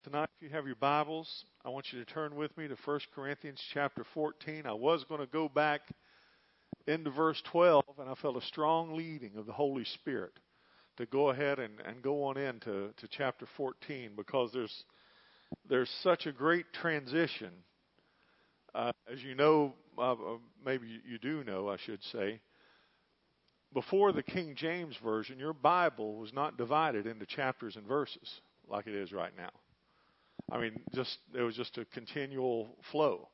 Tonight, if you have your Bibles, I want you to turn with me to 1 Corinthians chapter 14. I was going to go back into verse 12, and I felt a strong leading of the Holy Spirit to go ahead and go on into chapter 14, because there's such a great transition. As you know, maybe you do know, I should say, before the King James Version, your Bible was not divided into chapters and verses like it is right now. I mean, it was just a continual flow.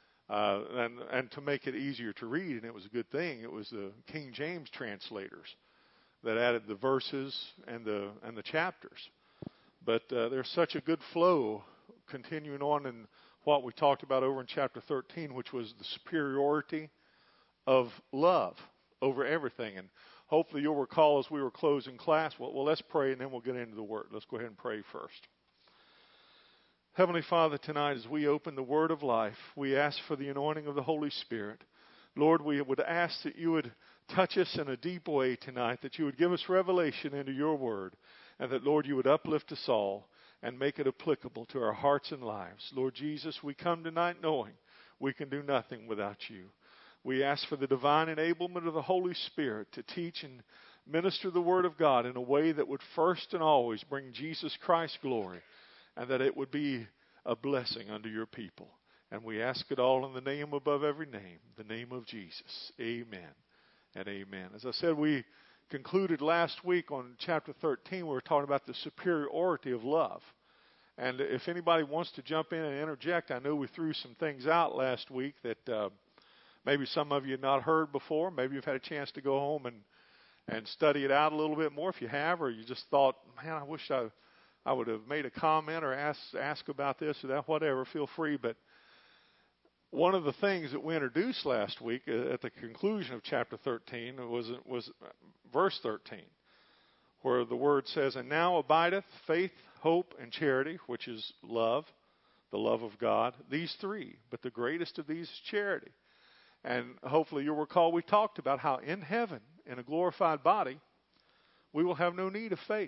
And to make it easier to read, and it was a good thing, it was the King James translators that added the verses and the chapters. But there's such a good flow continuing on in what we talked about over in chapter 13, which was the superiority of love over everything. And hopefully you'll recall as we were closing class, well, let's pray and then we'll get into the Word. Let's go ahead and pray first. Heavenly Father, tonight as we open the Word of life, we ask for the anointing of the Holy Spirit. Lord, we would ask that you would touch us in a deep way tonight, that you would give us revelation into your Word, and that, Lord, you would uplift us all and make it applicable to our hearts and lives. Lord Jesus, we come tonight knowing we can do nothing without you. We ask for the divine enablement of the Holy Spirit to teach and minister the Word of God in a way that would first and always bring Jesus Christ glory, and that it would be a blessing unto your people. And we ask it all in the name above every name, the name of Jesus. Amen and amen. As I said, we concluded last week on chapter 13. We were talking about the superiority of love. And if anybody wants to jump in and interject, I know we threw some things out last week that maybe some of you had not heard before. Maybe you've had a chance to go home and study it out a little bit more if you have, or you just thought, man, I wish I would have made a comment or ask about this or that, whatever, feel free. But one of the things that we introduced last week at the conclusion of chapter 13 was verse 13, where the word says, "And now abideth faith, hope, and charity," which is love, the love of God. These three, but the greatest of these is charity. And hopefully you'll recall we talked about how in heaven, in a glorified body, we will have no need of faith.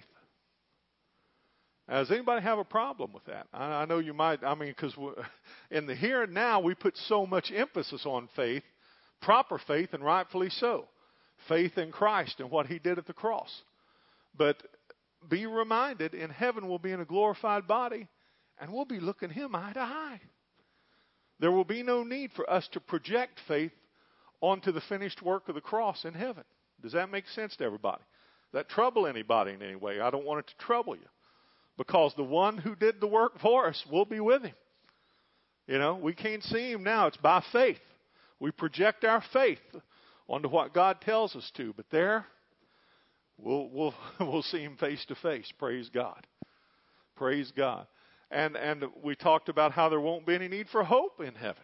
Now, does anybody have a problem with that? I know you might. I mean, because in the here and now, we put so much emphasis on faith, proper faith, and rightfully so. Faith in Christ and what he did at the cross. But be reminded, in heaven we'll be in a glorified body, and we'll be looking him eye to eye. There will be no need for us to project faith onto the finished work of the cross in heaven. Does that make sense to everybody? Does that trouble anybody in any way? I don't want it to trouble you. Because the one who did the work for us will be with him. You know, we can't see him now. It's by faith. We project our faith onto what God tells us to. But there, we'll see him face to face. Praise God. Praise God. And we talked about how there won't be any need for hope in heaven.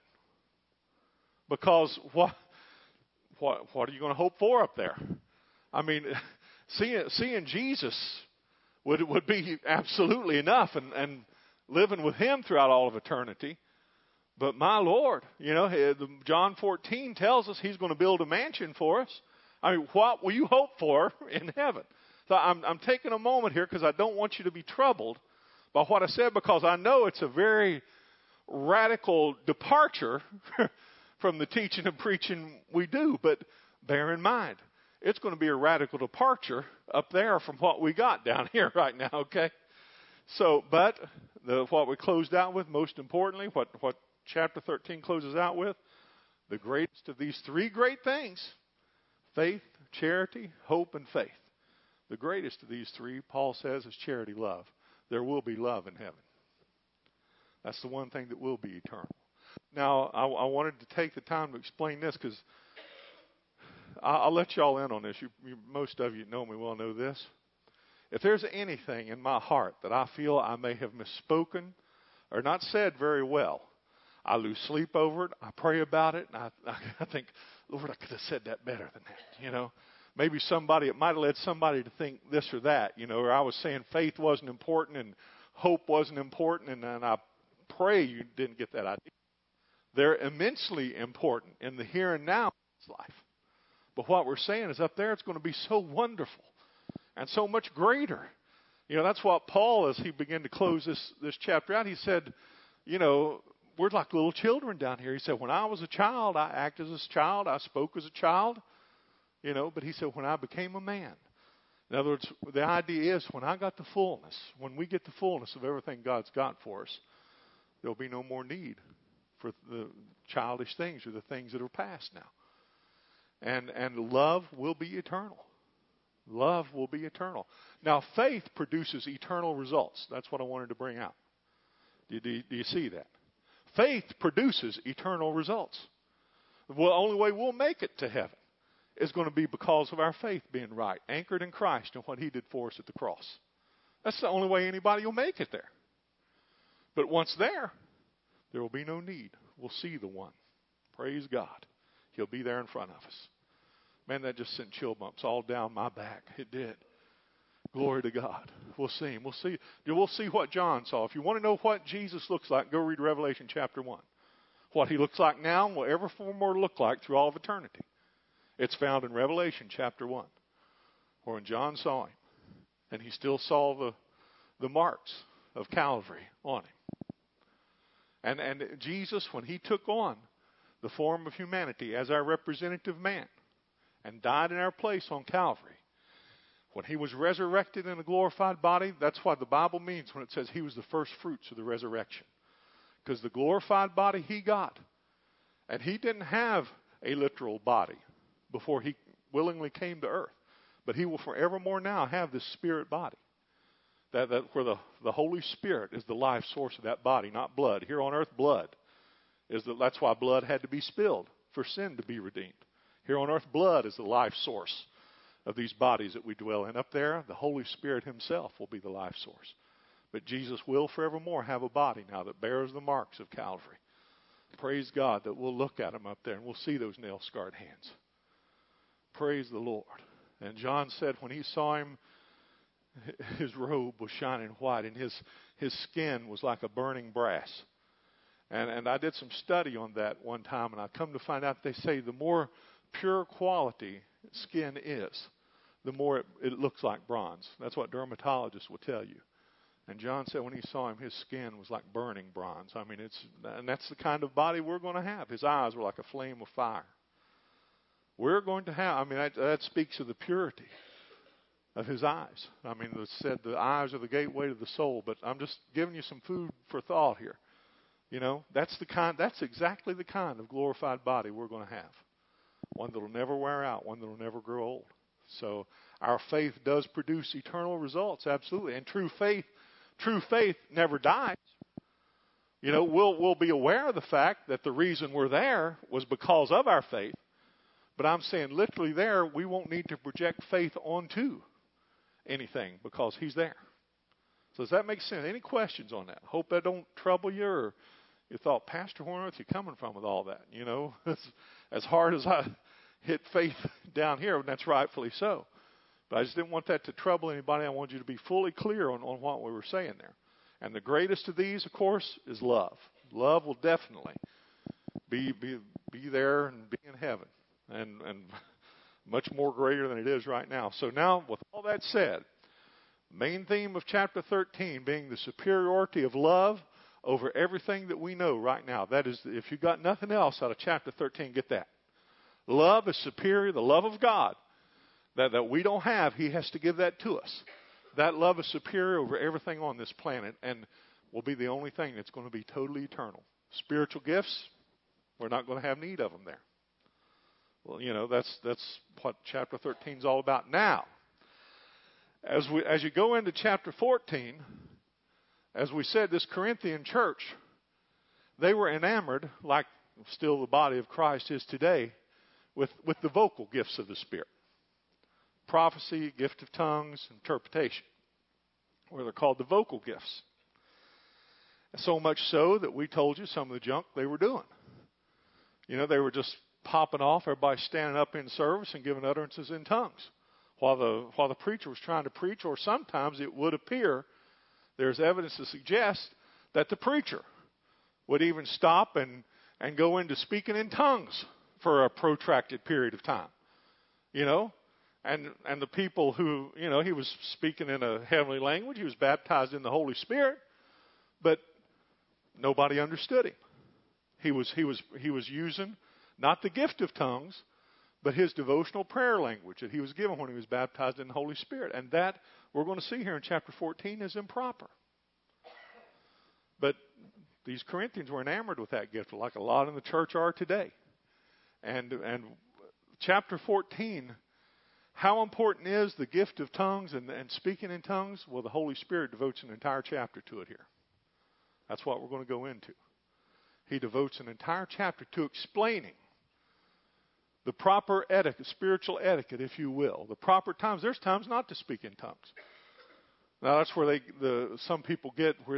Because what are you going to hope for up there? I mean, seeing Jesus would be absolutely enough, and living with him throughout all of eternity. But my Lord, you know, John 14 tells us he's going to build a mansion for us. I mean, what will you hope for in heaven? So I'm taking a moment here because I don't want you to be troubled by what I said, because I know it's a very radical departure from the teaching and preaching we do. But bear in mind, it's going to be a radical departure up there from what we got down here right now, okay? So, but what we closed out with, most importantly, what chapter 13 closes out with, the greatest of these three great things, faith, charity, hope, and faith. The greatest of these three, Paul says, is charity, love. There will be love in heaven. That's the one thing that will be eternal. Now, I wanted to take the time to explain this because I'll let y'all in on this. Most of you know me well, know this. If there's anything in my heart that I feel I may have misspoken or not said very well, I lose sleep over it. I pray about it, and I think, Lord, I could have said that better than that. You know, maybe it might have led somebody to think this or that. You know, or I was saying faith wasn't important and hope wasn't important, and I pray you didn't get that idea. They're immensely important in the here and now of this life. But what we're saying is up there, it's going to be so wonderful and so much greater. That's what Paul, as he began to close this chapter out, he said, we're like little children down here. He said, when I was a child, I acted as a child. I spoke as a child. But he said, when I became a man. In other words, the idea is when I got the fullness, when we get the fullness of everything God's got for us, there'll be no more need for the childish things or the things that are past now. And love will be eternal. Love will be eternal. Now, faith produces eternal results. That's what I wanted to bring out. Do you see that? Faith produces eternal results. The only way we'll make it to heaven is going to be because of our faith being right, anchored in Christ and what He did for us at the cross. That's the only way anybody will make it there. But once there will be no need. We'll see the one. Praise God. He'll be there in front of us. Man, that just sent chill bumps all down my back. It did. Glory to God. We'll see Him. We'll see what John saw. If you want to know what Jesus looks like, go read Revelation chapter 1. What He looks like now and will ever more look like through all of eternity. It's found in Revelation chapter 1. Where when John saw Him, and he still saw the marks of Calvary on Him. And Jesus, when He took on the form of humanity as our representative man and died in our place on Calvary, when He was resurrected in a glorified body, that's what the Bible means when it says He was the first fruits of the resurrection. Because the glorified body He got, and He didn't have a literal body before He willingly came to earth. But He will forevermore now have this spirit body. That where the Holy Spirit is the life source of that body, not blood. Here on earth, blood. That's why blood had to be spilled for sin to be redeemed. Here on earth, blood is the life source of these bodies that we dwell in. Up there, the Holy Spirit Himself will be the life source. But Jesus will forevermore have a body now that bears the marks of Calvary. Praise God that we'll look at Him up there and we'll see those nail-scarred hands. Praise the Lord. And John said when he saw Him, His robe was shining white and his skin was like a burning brass. And I did some study on that one time, and I come to find out they say the more pure quality skin is, the more it looks like bronze. That's what dermatologists will tell you. And John said when he saw Him, his skin was like burning bronze. I mean, and that's the kind of body we're going to have. His eyes were like a flame of fire. We're going to have, that speaks of the purity of His eyes. It said the eyes are the gateway to the soul, but I'm just giving you some food for thought here. That's exactly the kind of glorified body we're going to have. One that will never wear out, one that will never grow old. So our faith does produce eternal results, absolutely. And true faith never dies. We'll be aware of the fact that the reason we're there was because of our faith. But I'm saying literally there, we won't need to project faith onto anything because He's there. So does that make sense? Any questions on that? Hope that don't trouble you, or you thought, Pastor, where are you coming from with all that? As hard as I hit faith down here, and that's rightfully so. But I just didn't want that to trouble anybody. I wanted you to be fully clear on what we were saying there. And the greatest of these, of course, is love. Love will definitely be there and be in heaven. And much more greater than it is right now. So now, with all that said, main theme of chapter 13 being the superiority of love over everything that we know right now. That is, if you got nothing else out of chapter 13, get that. Love is superior. The love of God that we don't have, He has to give that to us. That love is superior over everything on this planet and will be the only thing that's going to be totally eternal. Spiritual gifts, we're not going to have need of them there. Well, that's what chapter 13 is all about. Now, as you go into chapter 14, as we said, this Corinthian church, they were enamored, like still the body of Christ is today, with the vocal gifts of the Spirit. Prophecy, gift of tongues, interpretation, where they're called the vocal gifts. So much so that we told you some of the junk they were doing. They were just popping off, everybody standing up in service and giving utterances in tongues while the preacher was trying to preach, or sometimes it would appear there's evidence to suggest that the preacher would even stop and go into speaking in tongues for a protracted period of time. And the people who, he was speaking in a heavenly language. He was baptized in the Holy Spirit, but nobody understood him. He was using not the gift of tongues, but his devotional prayer language that he was given when he was baptized in the Holy Spirit. And that, we're going to see here in chapter 14, is improper. But these Corinthians were enamored with that gift, like a lot in the church are today. And chapter 14, how important is the gift of tongues and speaking in tongues? Well, the Holy Spirit devotes an entire chapter to it here. That's what we're going to go into. He devotes an entire chapter to explaining the proper etiquette, spiritual etiquette, if you will. The proper times. There's times not to speak in tongues. Now, that's where some people get, where,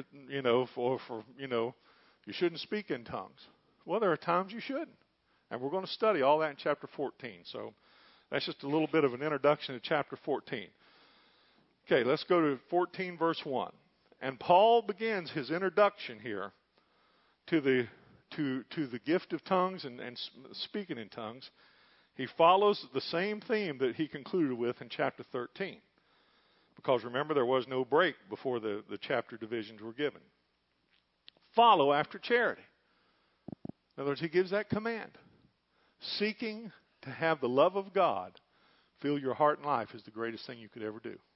you shouldn't speak in tongues. Well, there are times you shouldn't. And we're going to study all that in chapter 14. So that's just a little bit of an introduction to chapter 14. Okay, let's go to 14, verse 1. And Paul begins his introduction here to the gift of tongues and speaking in tongues. He follows the same theme that he concluded with in chapter 13. Because remember, there was no break before the chapter divisions were given. Follow after charity. In other words, he gives that command. Seeking to have the love of God fill your heart and life is the greatest thing you could ever do.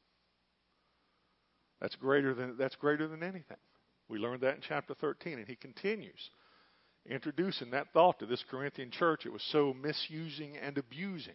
That's greater than anything. We learned that in chapter 13, and he continues introducing that thought to this Corinthian church. It was so misusing and abusing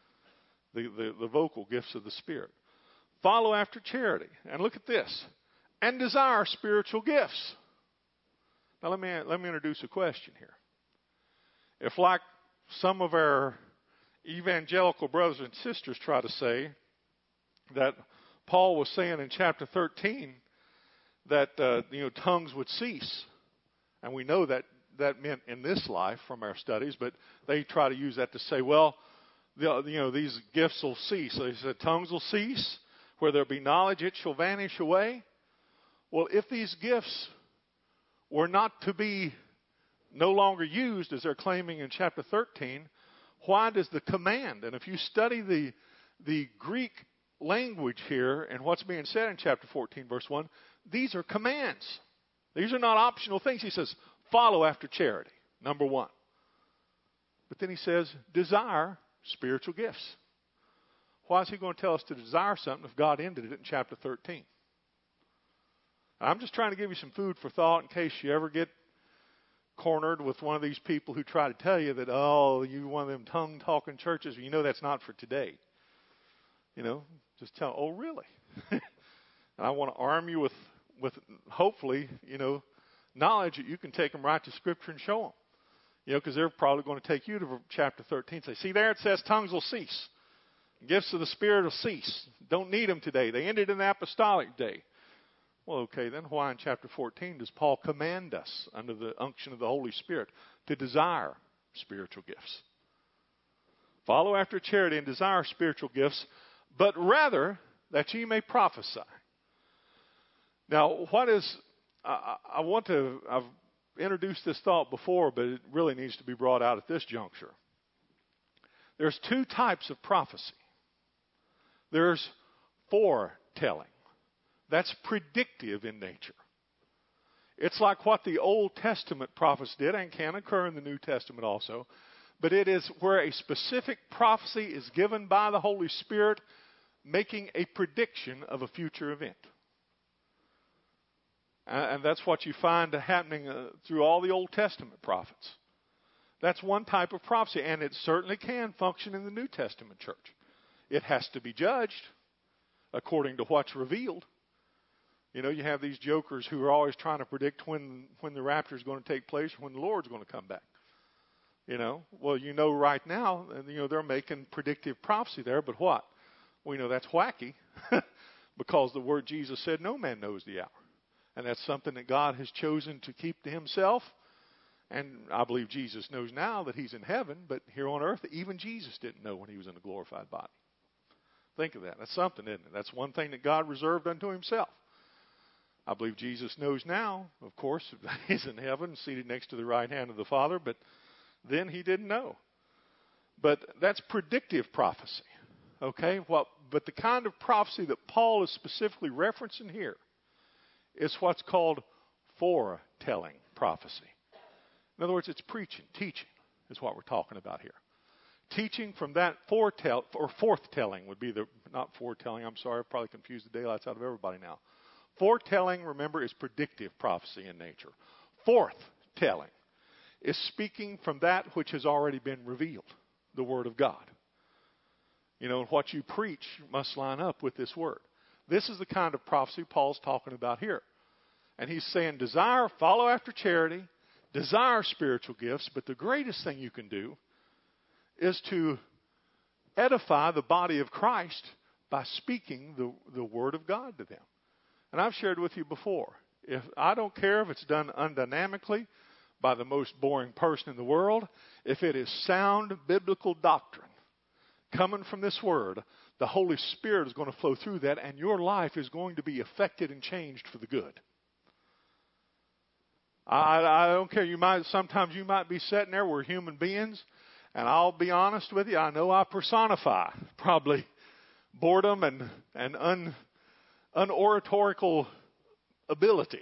the vocal gifts of the Spirit. Follow after charity. And look at this. And desire spiritual gifts. Now let me introduce a question here. If, like some of our evangelical brothers and sisters try to say, that Paul was saying in chapter 13 that tongues would cease, and we know that meant in this life from our studies, but they try to use that to say, well, these gifts will cease. So he said tongues will cease. Where there be knowledge, it shall vanish away. Well, if these gifts were not to be no longer used, as they're claiming in chapter 13, why does the command? And if you study the Greek language here and what's being said in chapter 14, verse 1, these are commands. These are not optional things. He says, follow after charity, number one. But then he says, desire spiritual gifts. Why is he going to tell us to desire something if God ended it in chapter 13? I'm just trying to give you some food for thought in case you ever get cornered with one of these people who try to tell you that, you one of them tongue-talking churches. That's not for today. Just tell, oh, really? And I want to arm you with hopefully, knowledge that you can take them right to Scripture and show them. Because they're probably going to take you to chapter 13 and say, see there it says tongues will cease. Gifts of the Spirit will cease. Don't need them today. They ended in the apostolic day. Well, okay, then why in chapter 14 does Paul command us under the unction of the Holy Spirit to desire spiritual gifts? Follow after charity and desire spiritual gifts, but rather that ye may prophesy. Now, I've introduced this thought before, but it really needs to be brought out at this juncture. There's two types of prophecy. There's foretelling. That's predictive in nature. It's like what the Old Testament prophets did and can occur in the New Testament also. But it is where a specific prophecy is given by the Holy Spirit making a prediction of a future event. And that's what you find happening through all the Old Testament prophets. That's one type of prophecy, and it certainly can function in the New Testament church. It has to be judged according to what's revealed. You have these jokers who are always trying to predict when the rapture is going to take place or when the Lord's going to come back. Well, right now, they're making predictive prophecy there, but what? We know that's wacky because the word Jesus said no man knows the hour. And that's something that God has chosen to keep to himself. And I believe Jesus knows now that he's in heaven, but here on earth, even Jesus didn't know when he was in a glorified body. Think of that. That's something, isn't it? That's one thing that God reserved unto himself. I believe Jesus knows now, of course, he's in heaven, seated next to the right hand of the Father, but then he didn't know. But that's predictive prophecy. Okay? But the kind of prophecy that Paul is specifically referencing here is what's called foretelling prophecy. In other words, it's preaching, teaching is what we're talking about here. Teaching from that forthtelling would be not foretelling, I'm sorry, I've probably confused the daylights out of everybody now. Foretelling, remember, is predictive prophecy in nature. Forthtelling is speaking from that which has already been revealed, the Word of God. You know, what you preach must line up with this Word. This is the kind of prophecy Paul's talking about here. And he's saying, follow after charity, desire spiritual gifts, but the greatest thing you can do is to edify the body of Christ by speaking the Word of God to them. And I've shared with you before, I don't care if it's done undynamically by the most boring person in the world, if it is sound biblical doctrine coming from this Word, the Holy Spirit is going to flow through that, and your life is going to be affected and changed for the good. I don't care. Sometimes you might be sitting there. We're human beings. And I'll be honest with you, I know I personify probably boredom and unoratorical ability.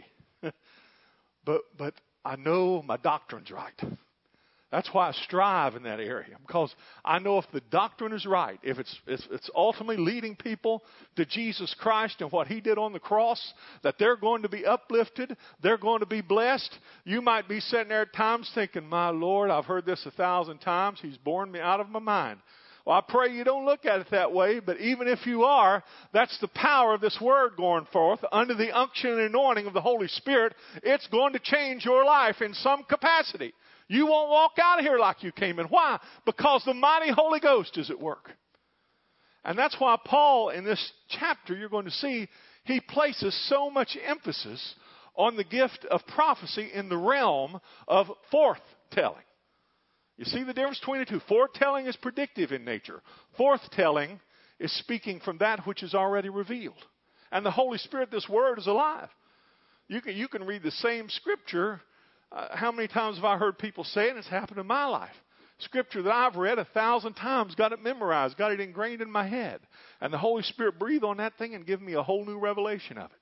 but I know my doctrine's right. That's why I strive in that area, because I know if the doctrine is right, if it's ultimately leading people to Jesus Christ and what He did on the cross, that they're going to be uplifted, they're going to be blessed. You might be sitting there at times thinking, my Lord, I've heard this 1,000 times. He's bored me out of my mind. Well, I pray you don't look at it that way, but even if you are, that's the power of this Word going forth under the unction and anointing of the Holy Spirit. It's going to change your life in some capacity. You won't walk out of here like you came in. Why? Because the mighty Holy Ghost is at work. And that's why Paul, in this chapter, you're going to see, he places so much emphasis on the gift of prophecy in the realm of forthtelling. You see the difference between the two? Foretelling is predictive in nature. Forthtelling is speaking from that which is already revealed. And the Holy Spirit, this Word, is alive. You can read the same Scripture. How many times have I heard people say it, and it's happened in my life? Scripture that I've read 1,000 times, got it memorized, got it ingrained in my head. And the Holy Spirit breathed on that thing and give me a whole new revelation of it.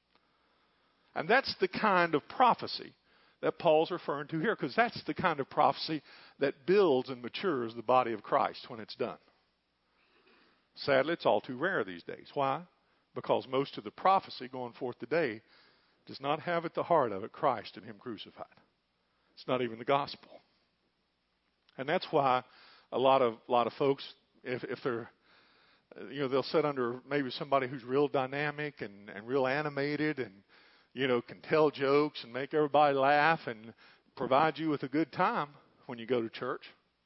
And that's the kind of prophecy that Paul's referring to here, because that's the kind of prophecy that builds and matures the body of Christ when it's done. Sadly, it's all too rare these days. Why? Because most of the prophecy going forth today does not have at the heart of it Christ and Him crucified. It's not even the gospel. And that's why a lot of folks, if they're, they'll sit under maybe somebody who's real dynamic and real animated and, can tell jokes and make everybody laugh and provide you with a good time when you go to church.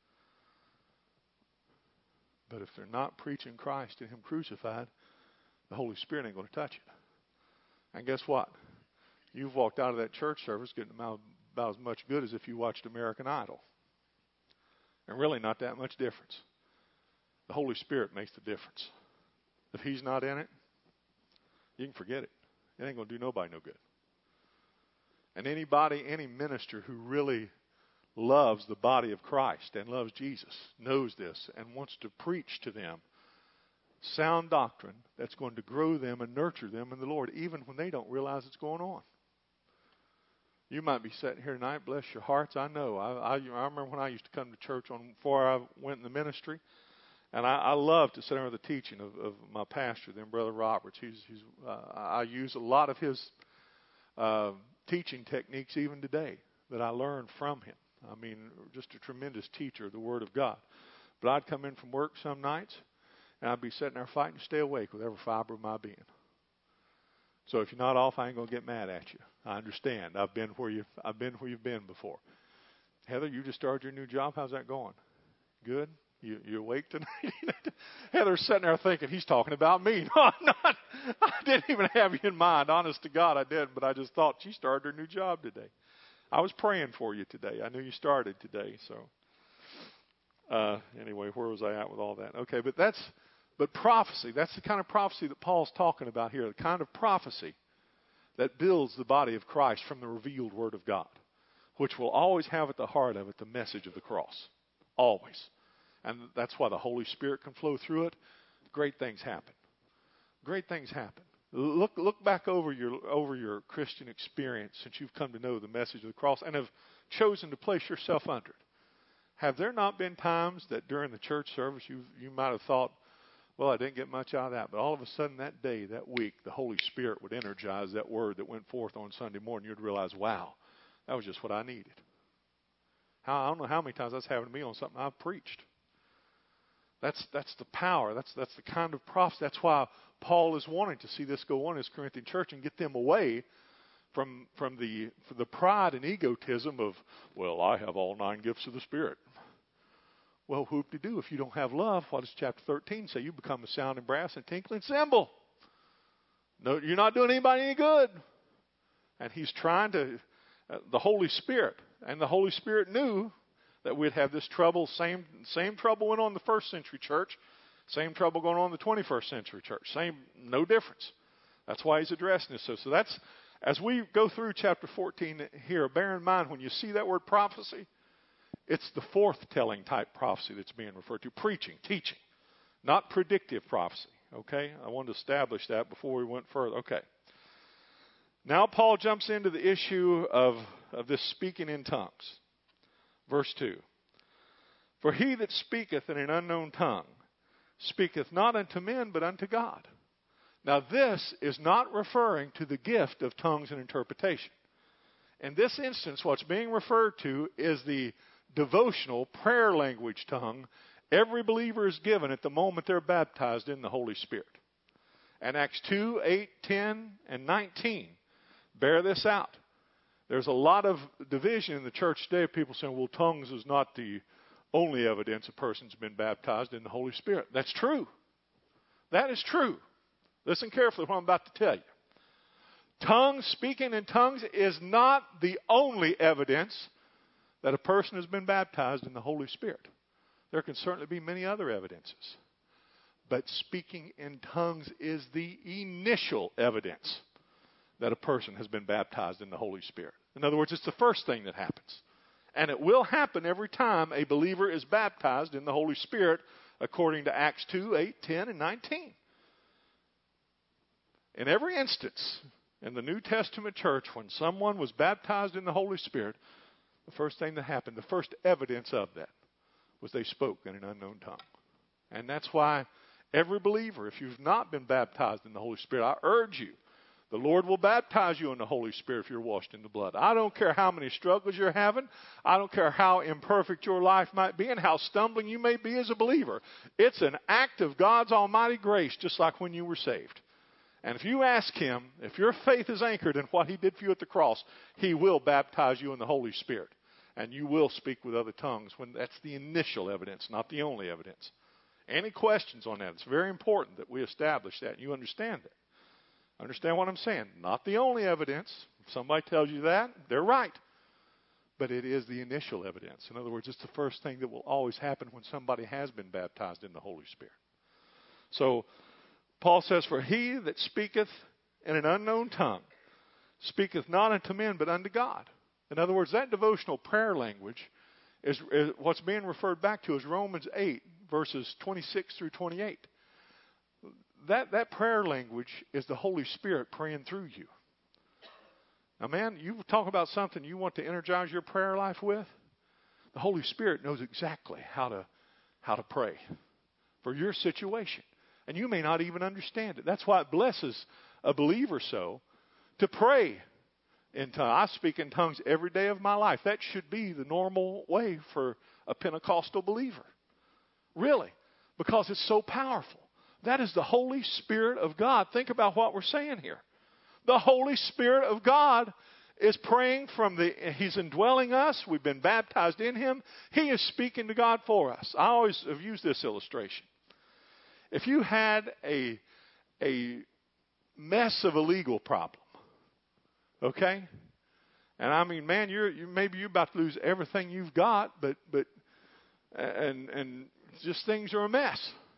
But if they're not preaching Christ and Him crucified, the Holy Spirit ain't going to touch it. And guess what? You've walked out of that church service getting about as much good as if you watched American Idol. And really not that much difference. The Holy Spirit makes the difference. If He's not in it, you can forget it. It ain't going to do nobody no good. And any minister who really loves the body of Christ and loves Jesus knows this and wants to preach to them sound doctrine that's going to grow them and nurture them in the Lord, even when they don't realize it's going on. You might be sitting here tonight, bless your hearts. I know. I remember when I used to come to church before I went in the ministry, and I love to sit under the teaching of my pastor, then Brother Roberts. I use a lot of his teaching techniques even today that I learned from him. I mean, just a tremendous teacher of the Word of God. But I'd come in from work some nights, and I'd be sitting there fighting to stay awake with every fiber of my being. So if you're not off, I ain't going to get mad at you. I understand. I've been where you've been before. Heather, you just started your new job. How's that going? Good? You awake tonight? Heather's sitting there thinking, he's talking about me. No, I'm not. I didn't even have you in mind. Honest to God, I didn't. But I just thought she started her new job today. I was praying for you today. I knew you started today. So anyway, where was I at with all that? Okay, but prophecy, that's the kind of prophecy that Paul's talking about here. The kind of prophecy that builds the body of Christ from the revealed Word of God, which will always have at the heart of it the message of the cross. Always. And that's why the Holy Spirit can flow through it great things happen. Great things happen. Look back over your Christian experience since you've come to know the message of the cross and have chosen to place yourself under it. Have there not been times that during the church service you might have thought, well, I didn't get much out of that, but all of a sudden that day, that week, the Holy Spirit would energize that word that went forth on Sunday morning. You'd realize, wow, that was just what I needed. I don't know how many times that's happened to me on something I've preached. That's the power. That's the kind of prophecy. That's why Paul is wanting to see this go on in his Corinthian church and get them away from the pride and egotism of, well, I have all 9 gifts of the Spirit. Well, whoop-de-doo. If you don't have love, what does chapter 13 say? You become a sounding brass and tinkling cymbal. No, you're not doing anybody any good. And he's trying to, the Holy Spirit. And the Holy Spirit knew that we'd have this trouble. Same trouble went on in the first century church. Same trouble going on in the 21st century church. No difference. That's why he's addressing this. So that's, as we go through chapter 14 here, bear in mind when you see that word prophecy, it's the forth-telling type prophecy that's being referred to. Preaching, teaching, not predictive prophecy. Okay? I wanted to establish that before we went further. Okay. Now Paul jumps into the issue of this speaking in tongues. Verse 2. For he that speaketh in an unknown tongue speaketh not unto men, but unto God. Now this is not referring to the gift of tongues and interpretation. In this instance, what's being referred to is the devotional prayer language tongue every believer is given at the moment they're baptized in the Holy Spirit. And Acts 2, 8, 10, and 19 bear this out. There's a lot of division in the church today of people saying, well, tongues is not the only evidence a person's been baptized in the Holy Spirit. That's true. That is true. Listen carefully to what I'm about to tell you. Tongues, speaking in tongues, is not the only evidence that a person has been baptized in the Holy Spirit. There can certainly be many other evidences. But speaking in tongues is the initial evidence that a person has been baptized in the Holy Spirit. In other words, it's the first thing that happens. And it will happen every time a believer is baptized in the Holy Spirit, according to Acts 2, 8, 10, and 19. In every instance in the New Testament church, when someone was baptized in the Holy Spirit, the first thing that happened, the first evidence of that, was they spoke in an unknown tongue. And that's why every believer, if you've not been baptized in the Holy Spirit, I urge you, the Lord will baptize you in the Holy Spirit if you're washed in the blood. I don't care how many struggles you're having. I don't care how imperfect your life might be and how stumbling you may be as a believer. It's an act of God's almighty grace, just like when you were saved. And if you ask Him, if your faith is anchored in what He did for you at the cross, He will baptize you in the Holy Spirit. And you will speak with other tongues when that's the initial evidence, not the only evidence. Any questions on that? It's very important that we establish that and you understand that. Understand what I'm saying? Not the only evidence. If somebody tells you that, they're right. But it is the initial evidence. In other words, it's the first thing that will always happen when somebody has been baptized in the Holy Spirit. So, Paul says, for he that speaketh in an unknown tongue speaketh not unto men, but unto God. In other words, that devotional prayer language is what's being referred back to as Romans 8, verses 26 through 28. That prayer language is the Holy Spirit praying through you. Now, man, you talk about something you want to energize your prayer life with. The Holy Spirit knows exactly how to pray for your situation. And you may not even understand it. That's why it blesses a believer so to pray in tongues. I speak in tongues every day of my life. That should be the normal way for a Pentecostal believer. Really. Because it's so powerful. That is the Holy Spirit of God. Think about what we're saying here. The Holy Spirit of God is praying He's indwelling us. We've been baptized in Him. He is speaking to God for us. I always have used this illustration. If you had a mess of a legal problem, okay? And I mean, man, maybe you're about to lose everything you've got, but just things are a mess.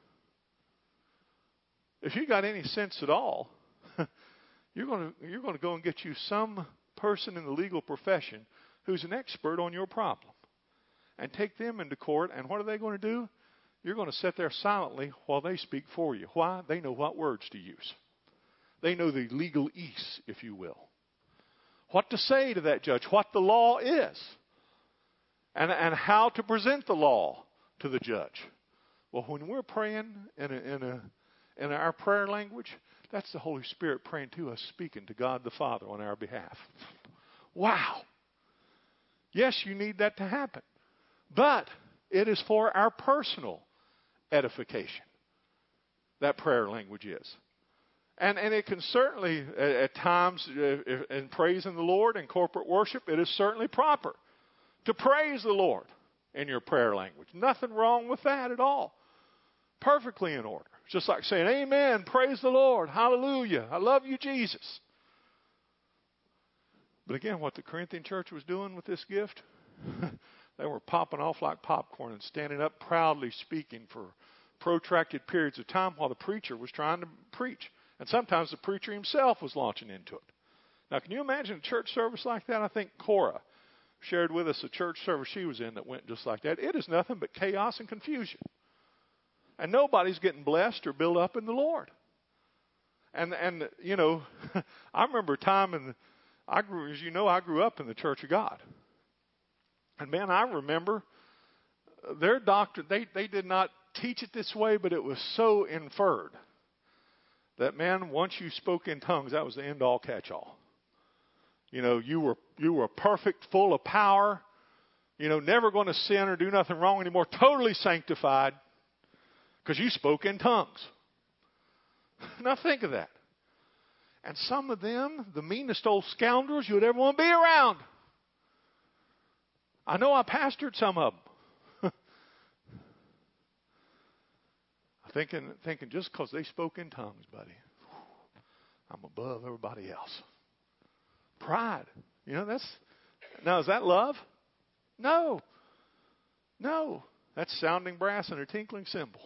If you got any sense at all, you're going to go and get you some person in the legal profession who's an expert on your problem, and take them into court. And what are they going to do? you're going to sit there silently while they speak for you. Why? They know what words to use. They know the legalese, if you will. What to say to that judge, what the law is, and how to present the law to the judge. Well, when we're praying in our prayer language, that's the Holy Spirit praying to us, speaking to God the Father on our behalf. Wow. Yes, you need that to happen. But it is for our personal edification. That prayer language is. And it can certainly, at times, in praising the Lord in corporate worship, it is certainly proper to praise the Lord in your prayer language. Nothing wrong with that at all. Perfectly in order. It's just like saying, amen, praise the Lord, hallelujah, I love you, Jesus. But again, what the Corinthian church was doing with this gift, they were popping off like popcorn and standing up proudly speaking for protracted periods of time while the preacher was trying to preach. And sometimes the preacher himself was launching into it. Now, can you imagine a church service like that? I think Cora shared with us a church service she was in that went just like that. It is nothing but chaos and confusion. And nobody's getting blessed or built up in the Lord. And you know, I remember a time, I grew up in the Church of God. And man, I remember their doctrine, they did not teach it this way, but it was so inferred that, man, once you spoke in tongues, that was the end-all catch-all. You know, you were perfect, full of power, you know, never going to sin or do nothing wrong anymore, totally sanctified, because you spoke in tongues. Now think of that. And some of them, the meanest old scoundrels you would ever want to be around. I know I pastored some of them. Thinking just because they spoke in tongues, buddy, I'm above everybody else. Pride. You know, now is that love? No. That's sounding brass and a tinkling cymbal.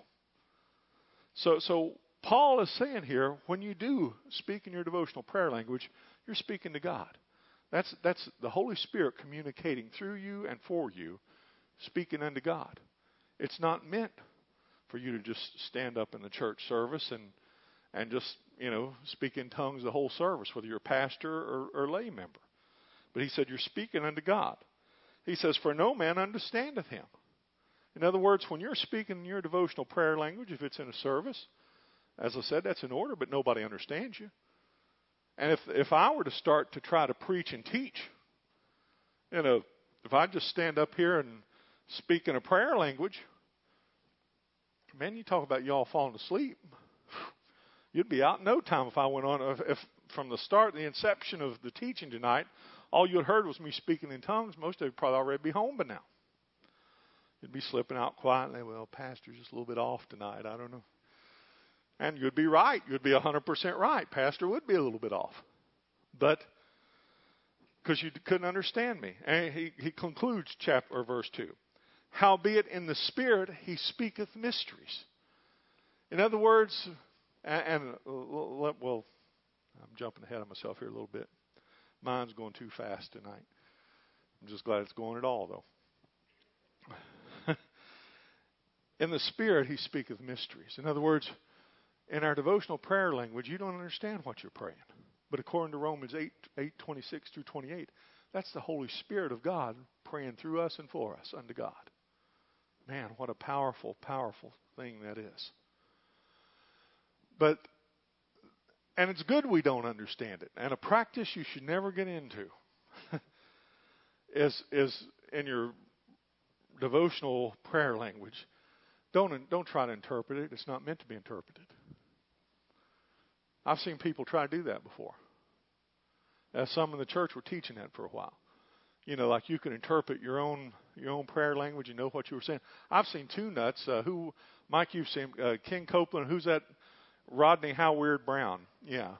So Paul is saying here, when you do speak in your devotional prayer language, you're speaking to God. That's the Holy Spirit communicating through you and for you, speaking unto God. It's not meant for you to just stand up in the church service and just, you know, speak in tongues the whole service, whether you're a pastor or lay member. But he said you're speaking unto God. He says, for no man understandeth him. In other words, when you're speaking in your devotional prayer language, if it's in a service, as I said, that's in order, but nobody understands you. And if I were to start to try to preach and teach, you know, if I just stand up here and speak in a prayer language, man, you talk about y'all falling asleep. You'd be out in no time if I went on. If from the start, the inception of the teaching tonight, all you had heard was me speaking in tongues, most of you probably already be home by now. You'd be slipping out quietly. Well, Pastor's just a little bit off tonight. I don't know. And you'd be right. You'd be 100% right. Pastor would be a little bit off. But because you couldn't understand me. And he concludes verse 2. Howbeit in the Spirit he speaketh mysteries. In other words, well, I'm jumping ahead of myself here a little bit. Mine's going too fast tonight. I'm just glad it's going at all, though. In the Spirit he speaketh mysteries. In other words, in our devotional prayer language, you don't understand what you're praying. But according to Romans 8:26 through 28, that's the Holy Spirit of God praying through us and for us unto God. Man, what a powerful, powerful thing that is. And it's good we don't understand it. And a practice you should never get into is in your devotional prayer language. Don't try to interpret it. It's not meant to be interpreted. I've seen people try to do that before. Some in the church were teaching that for a while. You know, like you can interpret your own prayer language and know what you were saying. I've seen two nuts. Mike, you've seen King Copeland. Who's that? Rodney Howard Brown. Yeah.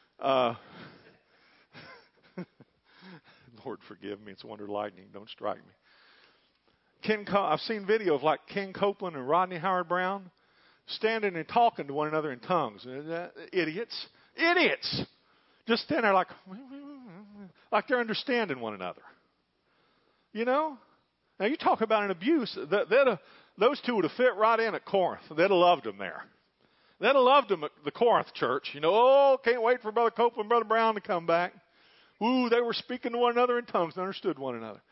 Lord forgive me. It's a wonder lightning don't strike me. I've seen video of like King Copeland and Rodney Howard Brown standing and talking to one another in tongues. Idiots. Just standing there like they're understanding one another. You know? Now you talk about an abuse. those two would have fit right in at Corinth. They'd have loved them there. They'd have loved them at the Corinth church. You know, oh, can't wait for Brother Copeland and Brother Brown to come back. Ooh, they were speaking to one another in tongues and understood one another.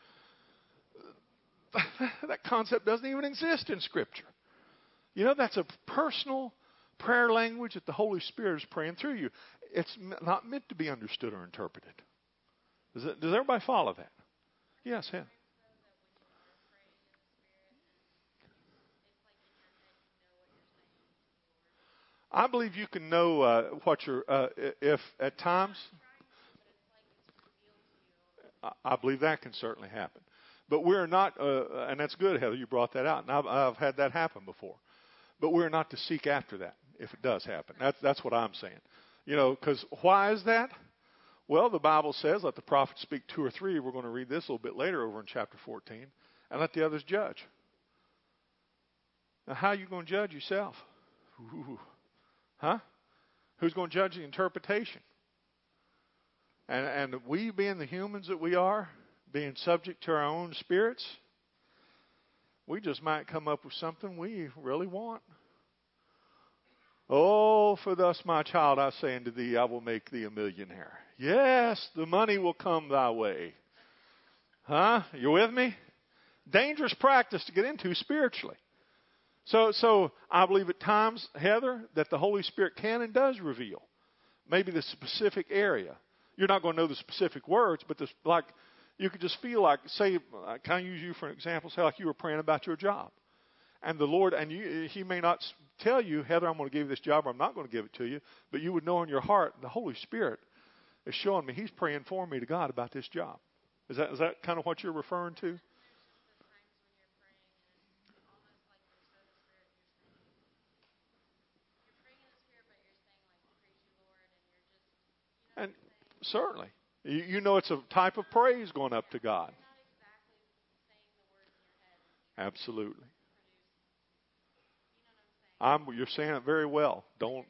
That concept doesn't even exist in Scripture. You know, that's a personal prayer language that the Holy Spirit is praying through you. It's not meant to be understood or interpreted. Does everybody follow that? Yes, yeah. I believe you can know what you're, if at times, I believe that can certainly happen. But we're not, and that's good, Heather, you brought that out, and I've had that happen before. But we're not to seek after that if it does happen. That's what I'm saying. You know, because why is that? Well, the Bible says, let the prophet speak 2 or 3. We're going to read this a little bit later over in chapter 14. And let the others judge. Now, how are you going to judge yourself? Ooh. Huh? Who's going to judge the interpretation? And we, being the humans that we are, being subject to our own spirits, we just might come up with something we really want. Oh, for thus, my child, I say unto thee, I will make thee a millionaire. Yes, the money will come thy way. Huh? You with me? Dangerous practice to get into spiritually. So I believe at times, Heather, that the Holy Spirit can and does reveal maybe the specific area. You're not going to know the specific words, but like you could just feel like, say, can I use you for an example? Say like you were praying about your job. And the Lord, and He may not tell you, Heather, I'm going to give you this job, or I'm not going to give it to you, but you would know in your heart, the Holy Spirit is showing me He's praying for me to God about this job. Is that kind of what you're referring to? And certainly, you know it's a type of praise going up to God. Absolutely. You're saying it very well. Don't.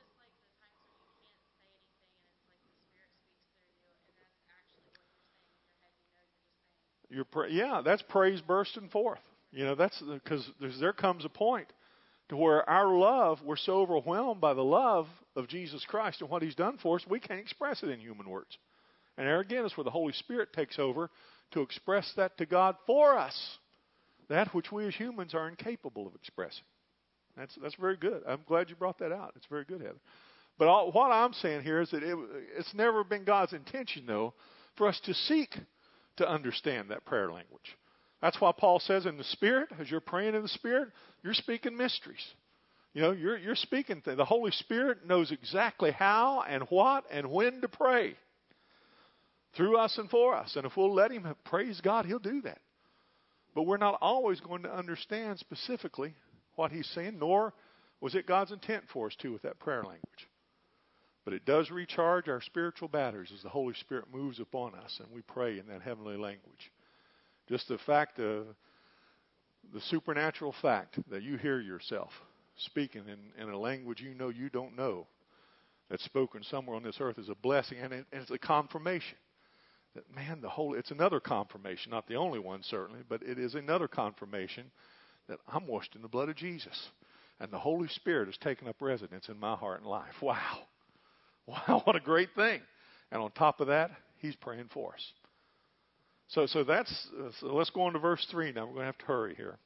Yeah, that's praise bursting forth. You know, that's because there comes a point to where our love, we're so overwhelmed by the love of Jesus Christ and what He's done for us, we can't express it in human words. And there again is where the Holy Spirit takes over to express that to God for us, that which we as humans are incapable of expressing. That's very good. I'm glad you brought that out. It's very good, Heather. But what I'm saying here is that it's never been God's intention, though, for us to seek to understand that prayer language. That's why Paul says in the Spirit, as you're praying in the Spirit, you're speaking mysteries. You know, you're speaking things. The Holy Spirit knows exactly how and what and when to pray through us and for us. And if we'll let Him praise God, He'll do that. But we're not always going to understand specifically what He's saying, nor was it God's intent for us to with that prayer language. But it does recharge our spiritual batteries as the Holy Spirit moves upon us and we pray in that heavenly language. Just the fact, the supernatural fact that you hear yourself speaking in a language you don't know, that's spoken somewhere on this earth is a blessing, and it's a confirmation that, man, it's another confirmation, not the only one certainly, but it is another confirmation that I'm washed in the blood of Jesus, and the Holy Spirit has taken up residence in my heart and life. Wow, what a great thing! And on top of that, He's praying for us. So let's go on to verse 3 now. We're going to have to hurry here.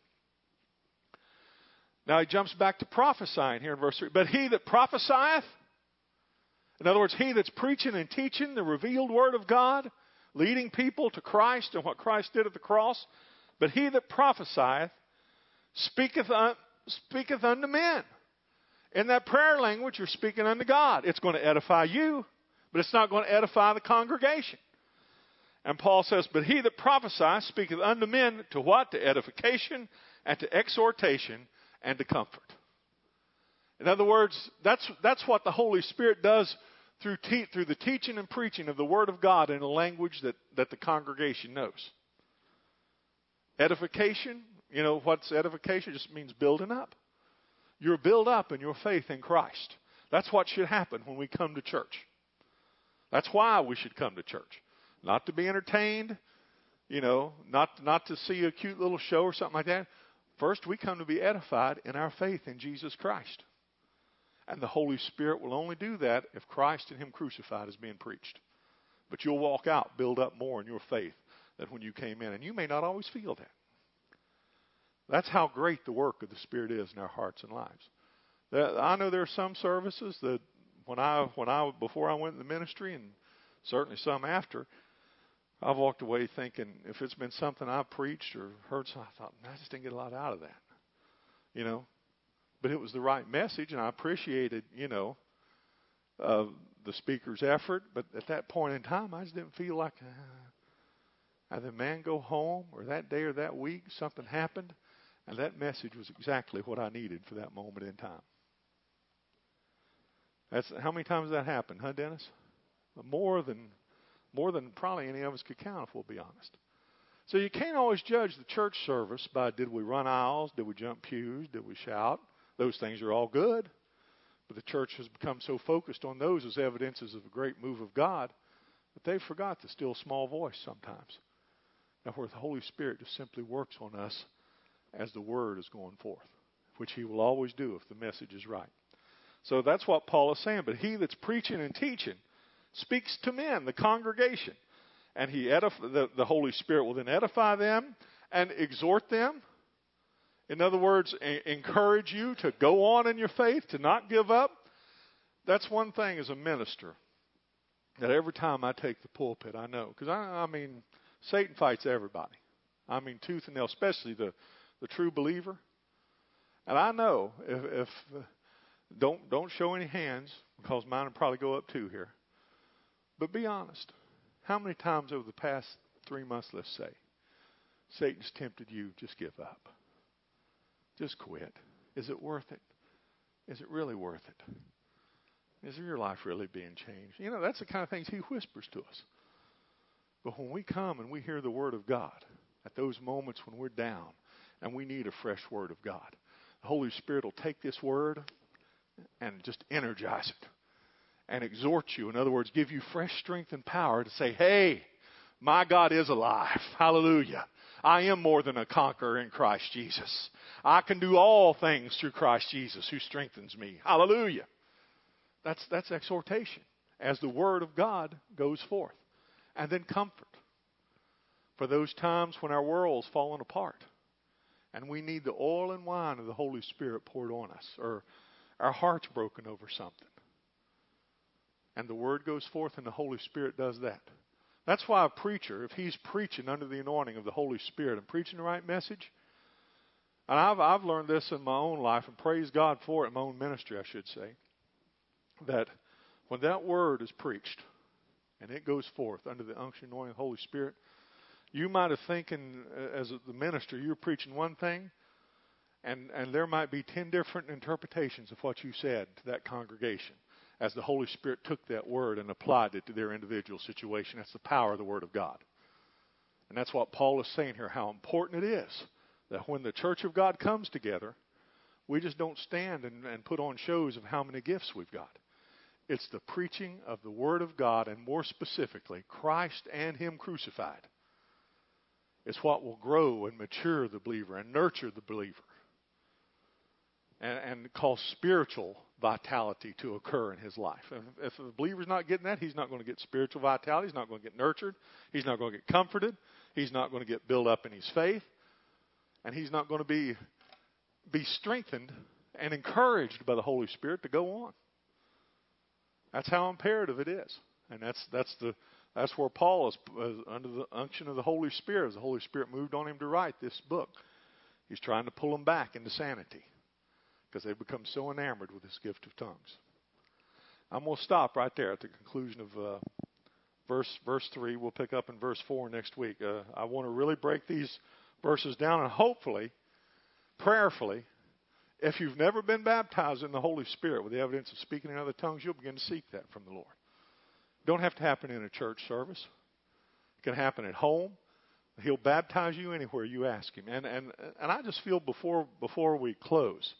Now he jumps back to prophesying here in verse 3. But he that prophesieth, in other words, he that's preaching and teaching the revealed word of God, leading people to Christ and what Christ did at the cross, but he that prophesieth speaketh unto men. In that prayer language, you're speaking unto God. It's going to edify you, but it's not going to edify the congregation. And Paul says, but he that prophesieth speaketh unto men to what? To edification and to exhortation and to comfort. In other words, that's what the Holy Spirit does through the teaching and preaching of the Word of God in a language that the congregation knows. Edification, you know what's edification? It just means building up. You're built up in your faith in Christ. That's what should happen when we come to church. That's why we should come to church. Not to be entertained, you know, not to see a cute little show or something like that. First, we come to be edified in our faith in Jesus Christ. And the Holy Spirit will only do that if Christ and Him crucified is being preached. But you'll walk out, build up more in your faith than when you came in. And you may not always feel that. That's how great the work of the Spirit is in our hearts and lives. I know there are some services that before I went in the ministry, and certainly some after, I've walked away thinking, if it's been something I preached or heard, I thought, I just didn't get a lot out of that. You know, but it was the right message, and I appreciated, the speaker's effort. But at that point in time, I just didn't feel like either man go home, or that day or that week something happened, and that message was exactly what I needed for that moment in time. That's how many times that happened, huh, Dennis? More than probably any of us could count, if we'll be honest. So you can't always judge the church service by, did we run aisles, did we jump pews, did we shout? Those things are all good. But the church has become so focused on those as evidences of a great move of God that they forgot the still small voice sometimes. Now, where the Holy Spirit just simply works on us as the Word is going forth, which He will always do if the message is right. So that's what Paul is saying. But he that's preaching and teaching speaks to men, the congregation. And the Holy Spirit will then edify them and exhort them. In other words, encourage you to go on in your faith, to not give up. That's one thing as a minister, that every time I take the pulpit, I know. Because, I mean, Satan fights everybody. I mean, tooth and nail, especially the true believer. And I know if don't show any hands, because mine will probably go up too here. But be honest. How many times over the past 3 months, let's say, Satan's tempted you, just give up. Just quit. Is it worth it? Is it really worth it? Is your life really being changed? That's the kind of things he whispers to us. But when we come and we hear the Word of God, at those moments when we're down and we need a fresh Word of God, the Holy Spirit will take this Word and just energize it and exhort you. In other words, give you fresh strength and power to say, hey, my God is alive. Hallelujah. I am more than a conqueror in Christ Jesus. I can do all things through Christ Jesus who strengthens me. Hallelujah. That's exhortation as the Word of God goes forth. And then comfort for those times when our world's fallen apart and we need the oil and wine of the Holy Spirit poured on us, or our heart's broken over something. And the Word goes forth and the Holy Spirit does that. That's why a preacher, if he's preaching under the anointing of the Holy Spirit and preaching the right message, and I've learned this in my own life, and praise God for it in my own ministry, I should say, that when that Word is preached and it goes forth under the unction and anointing of the Holy Spirit, you might have thinking as the minister, you're preaching one thing, and there might be 10 different interpretations of what you said to that congregation, as the Holy Spirit took that word and applied it to their individual situation. That's the power of the Word of God. And that's what Paul is saying here, how important it is that when the church of God comes together, we just don't stand and put on shows of how many gifts we've got. It's the preaching of the Word of God, and more specifically, Christ and Him crucified. It's what will grow and mature the believer and nurture the believer and cause spiritual vitality to occur in his life. If the believer's not getting that, he's not going to get spiritual vitality. He's not going to get nurtured. He's not going to get comforted. He's not going to get built up in his faith. And he's not going to be strengthened and encouraged by the Holy Spirit to go on. That's how imperative it is. And that's where Paul is under the unction of the Holy Spirit. As the Holy Spirit moved on him to write this book, he's trying to pull them back into sanity, because they've become so enamored with this gift of tongues. I'm going to stop right there at the conclusion of verse 3. We'll pick up in verse 4 next week. I want to really break these verses down, and hopefully, prayerfully, if you've never been baptized in the Holy Spirit with the evidence of speaking in other tongues, you'll begin to seek that from the Lord. It don't have to happen in a church service. It can happen at home. He'll baptize you anywhere you ask Him. And I just feel before we close,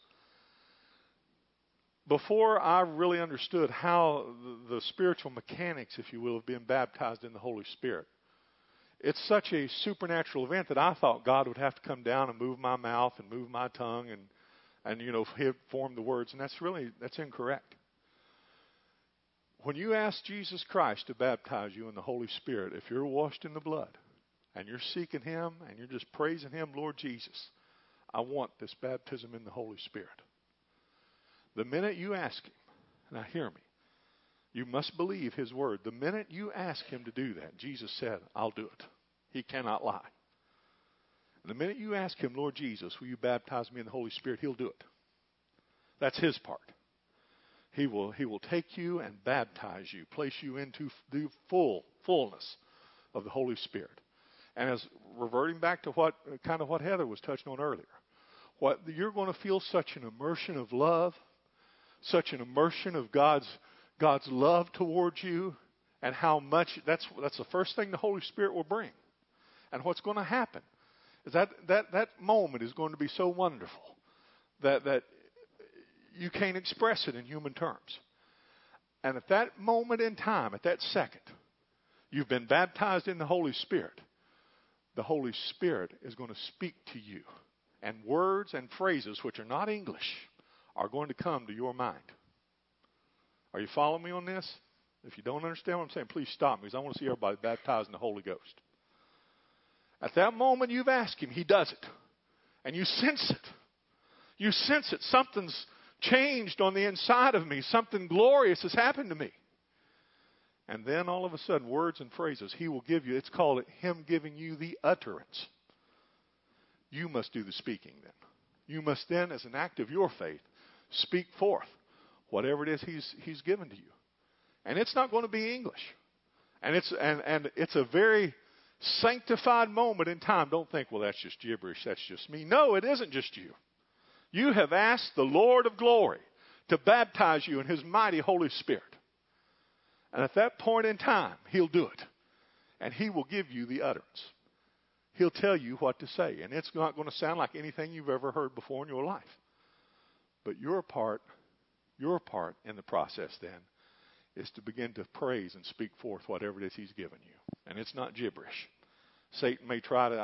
before I really understood how the spiritual mechanics, if you will, of being baptized in the Holy Spirit, it's such a supernatural event that I thought God would have to come down and move my mouth and move my tongue and He'd form the words. And that's incorrect. When you ask Jesus Christ to baptize you in the Holy Spirit, if you're washed in the blood and you're seeking Him and you're just praising Him, Lord Jesus, I want this baptism in the Holy Spirit. The minute you ask Him, now hear me, you must believe His word. The minute you ask Him to do that, Jesus said, I'll do it. He cannot lie. The minute you ask Him, Lord Jesus, will you baptize me in the Holy Spirit, He'll do it. That's His part. He will take you and baptize you, place you into the fullness of the Holy Spirit. And as reverting back to what Heather was touching on earlier, you're going to feel such an immersion of love, such an immersion of God's love towards you, and how much that's the first thing the Holy Spirit will bring. And what's going to happen is that moment is going to be so wonderful that you can't express it in human terms. And at that moment in time, at that second, you've been baptized in the Holy Spirit. The Holy Spirit is going to speak to you. And words and phrases which are not English are going to come to your mind. Are you following me on this? If you don't understand what I'm saying, please stop me, because I want to see everybody baptized in the Holy Ghost. At that moment you've asked Him, He does it. And you sense it. You sense it. Something's changed on the inside of me. Something glorious has happened to me. And then all of a sudden, words and phrases He will give you. It's called Him giving you the utterance. You must do the speaking then. You must then, as an act of your faith, speak forth whatever it is He's given to you. And it's not going to be English. And it's a very sanctified moment in time. Don't think, well, that's just gibberish. That's just me. No, it isn't just you. You have asked the Lord of glory to baptize you in His mighty Holy Spirit. And at that point in time, He'll do it. And He will give you the utterance. He'll tell you what to say. And it's not going to sound like anything you've ever heard before in your life. But your part in the process then is to begin to praise and speak forth whatever it is He's given you. And it's not gibberish. Satan may try to...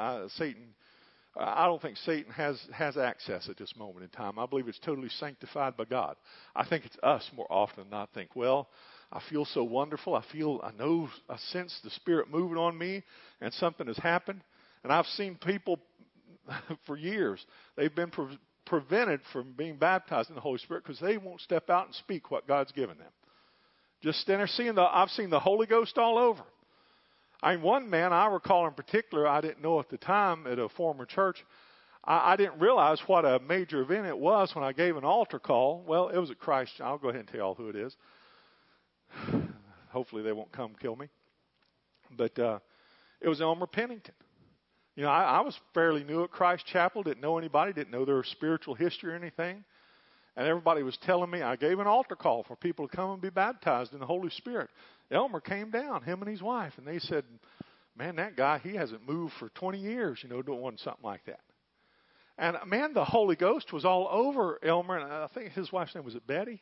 I don't think Satan has access at this moment in time. I believe it's totally sanctified by God. I think it's us more often than not think, well, I feel so wonderful. I sense the Spirit moving on me, and something has happened. And I've seen people for years, they've been prevented from being baptized in the Holy Spirit because they won't step out and speak what God's given them. Just stand there I've seen the Holy Ghost all over. One man I recall in particular, I didn't know at the time at a former church, I didn't realize what a major event it was when I gave an altar call. Well, it was at Christ. I'll go ahead and tell you all who it is. Hopefully they won't come kill me. But it was Elmer Pennington. I was fairly new at Christ Chapel, didn't know anybody, didn't know their spiritual history or anything. And everybody was telling me, I gave an altar call for people to come and be baptized in the Holy Spirit. Elmer came down, him and his wife, and they said, man, that guy, he hasn't moved for 20 years, doing something like that. And, man, the Holy Ghost was all over Elmer, and I think his wife's name was Betty?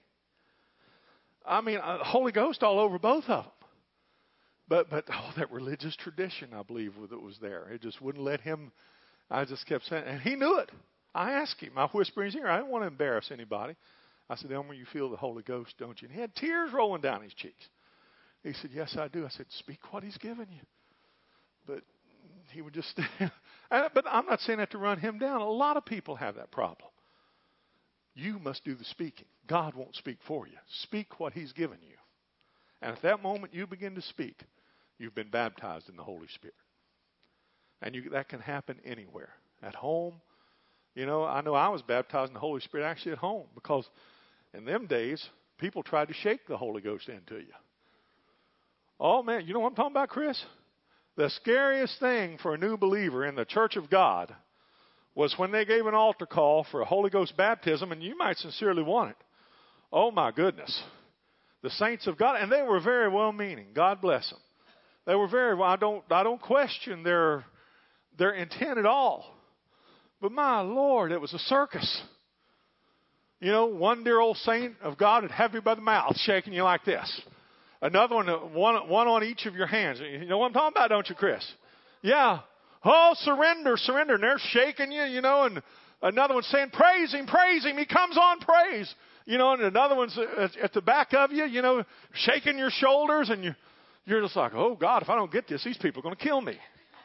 Holy Ghost all over both of them. But that religious tradition, I believe, that was there. It just wouldn't let him. I just kept saying, and he knew it. I asked him. I whispered in his ear. I didn't want to embarrass anybody. I said, Elmer, you feel the Holy Ghost, don't you? And he had tears rolling down his cheeks. He said, yes, I do. I said, speak what He's given you. But he would just, but I'm not saying that to run him down. A lot of people have that problem. You must do the speaking. God won't speak for you. Speak what He's given you. And at that moment you begin to speak, you've been baptized in the Holy Spirit. And that can happen anywhere. At home. I know I was baptized in the Holy Spirit actually at home, because in them days, people tried to shake the Holy Ghost into you. Oh, man, you know what I'm talking about, Chris? The scariest thing for a new believer in the church of God was when they gave an altar call for a Holy Ghost baptism, and you might sincerely want it. Oh, my goodness. The saints of God, and they were very well-meaning. God bless them. They were very well. I don't question their intent at all. But my Lord, it was a circus. One dear old saint of God would have you by the mouth, shaking you like this. Another one on each of your hands. You know what I'm talking about, don't you, Chris? Yeah. Oh, surrender, surrender. And they're shaking you, and another one's saying, praise him, praise him. He comes on praise. And another one's at the back of you, shaking your shoulders. And you're just like, oh, God, if I don't get this, these people are going to kill me.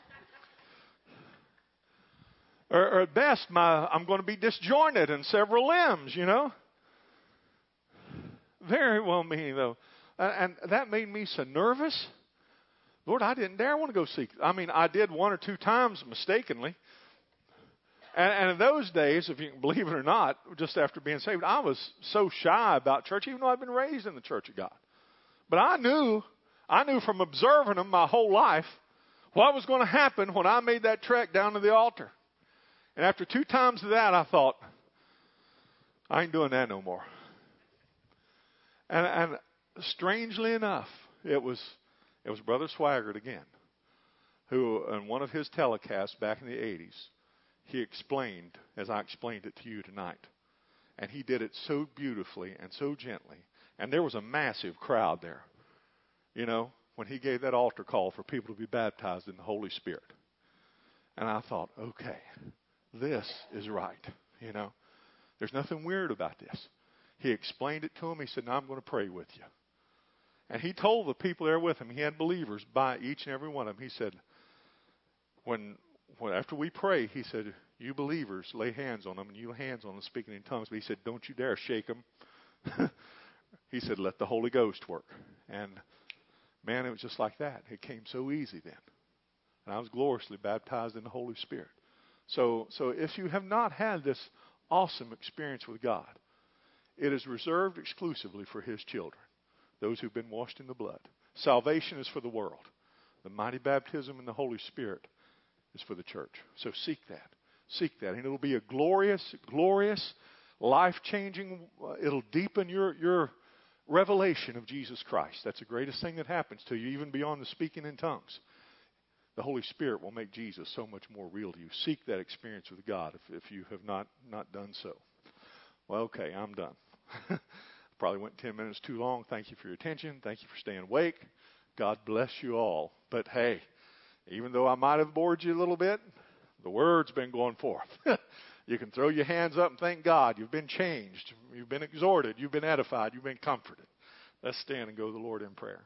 Or at best, I'm going to be disjointed in several limbs, Very well meaning, though. And that made me so nervous. Lord, I didn't dare want to go seek. I did one or two times mistakenly. And in those days, if you can believe it or not, just after being saved, I was so shy about church, even though I'd been raised in the Church of God. But I knew from observing them my whole life what was going to happen when I made that trek down to the altar. And after 2 times of that, I thought, I ain't doing that no more. And strangely enough, it was Brother Swaggart again, who in one of his telecasts back in the 80s, he explained, as I explained it to you tonight. And he did it so beautifully and so gently. And there was a massive crowd there, when he gave that altar call for people to be baptized in the Holy Spirit. And I thought, okay, this is right. There's nothing weird about this. He explained it to him. He said, now I'm going to pray with you. And he told the people there with him, he had believers by each and every one of them. He said, when after we pray, he said, you believers lay hands on them, and you lay hands on them speaking in tongues. But he said, don't you dare shake them. He said, let the Holy Ghost work. And man, it was just like that. It came so easy then. And I was gloriously baptized in the Holy Spirit. So if you have not had this awesome experience with God, it is reserved exclusively for His children, those who've been washed in the blood. Salvation is for the world. The mighty baptism in the Holy Spirit is for the church. So seek that. Seek that. And it'll be a glorious, glorious, life-changing, it'll deepen your revelation of Jesus Christ. That's the greatest thing that happens to you, even beyond the speaking in tongues. The Holy Spirit will make Jesus so much more real to you. Seek that experience with God if you have not done so. Well, okay, I'm done. Probably went 10 minutes too long. Thank you for your attention. Thank you for staying awake. God bless you all. But hey, even though I might have bored you a little bit, the word's been going forth. You can throw your hands up and thank God. You've been changed. You've been exhorted. You've been edified. You've been comforted. Let's stand and go to the Lord in prayer.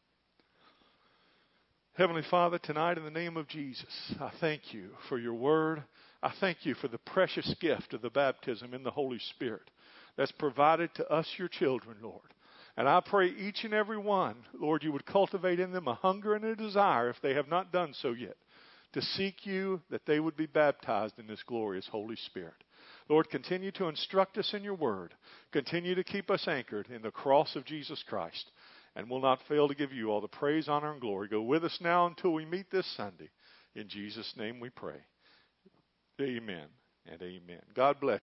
Heavenly Father, tonight in the name of Jesus, I thank you for your word. I thank you for the precious gift of the baptism in the Holy Spirit that's provided to us, your children, Lord. And I pray each and every one, Lord, you would cultivate in them a hunger and a desire, if they have not done so yet, to seek you, that they would be baptized in this glorious Holy Spirit. Lord, continue to instruct us in your word. Continue to keep us anchored in the cross of Jesus Christ. And we'll not fail to give you all the praise, honor, and glory. Go with us now until we meet this Sunday. In Jesus' name we pray. Amen and amen. God bless.